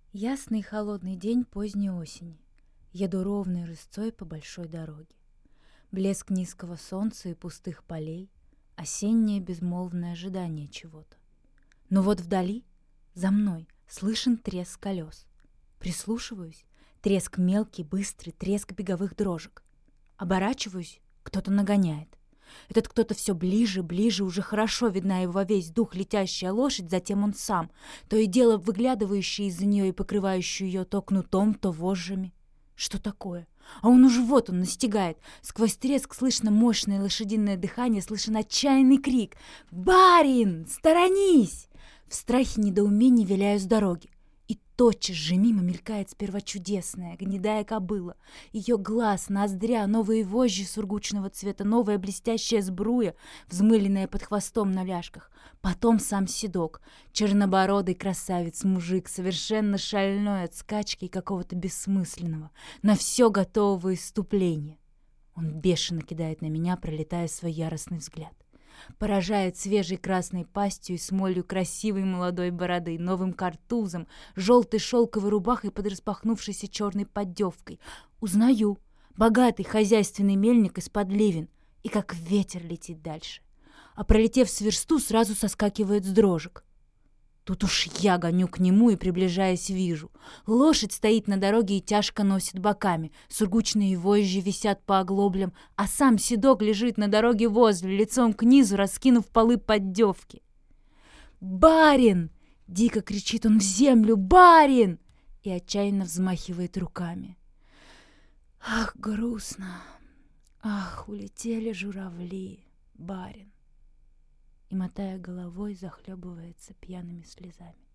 Ясный холодный день поздней осени. Еду ровной рысцой по большой дороге. Блеск низкого солнца и пустых полей, осеннее безмолвное ожидание чего-то. Но вот вдали, за мной, слышен треск колес. Прислушиваюсь, треск мелкий, быстрый, треск беговых дрожек. Оборачиваюсь, кто-то нагоняет. Этот кто-то все ближе, ближе, уже хорошо видна его во весь дух летящая лошадь, затем он сам, то и дело выглядывающий из-за нее и покрывающий ее то кнутом, то вожжами. Что такое? А он уже вот он настигает. Сквозь треск слышно мощное лошадиное дыхание, слышен отчаянный крик: «Барин, сторонись!» В страхе недоумении виляю с дороги. И тотчас же мимо мелькает сперва чудесная, гнедая кобыла. Ее глаз, ноздря, новые вожжи сургучного цвета, новая блестящая сбруя, взмыленная под хвостом на ляжках. Потом сам седок, чернобородый красавец-мужик, совершенно шальной от скачки и какого-то бессмысленного, на все готового исступления. Он бешено кидает на меня, пролетая свой яростный взгляд. Поражает свежей красной пастью и смолью красивой молодой бороды, новым картузом, желтой шелковой рубахой под распахнувшейся черной поддевкой. Узнаю. Богатый хозяйственный мельник из-под Ливен. И как ветер летит дальше. А пролетев с версту, сразу соскакивает с дрожек. Тут уж я гоню к нему и, приближаясь, вижу. Лошадь стоит на дороге и тяжко носит боками. Сургучные вожжи висят по оглоблям, а сам седок лежит на дороге возле, лицом к низу, раскинув полы поддевки. «Барин!» — дико кричит он в землю. «Барин!» И отчаянно взмахивает руками. «Ах, грустно! Ах, улетели журавли, барин!» И, мотая головой, захлебывается пьяными слезами.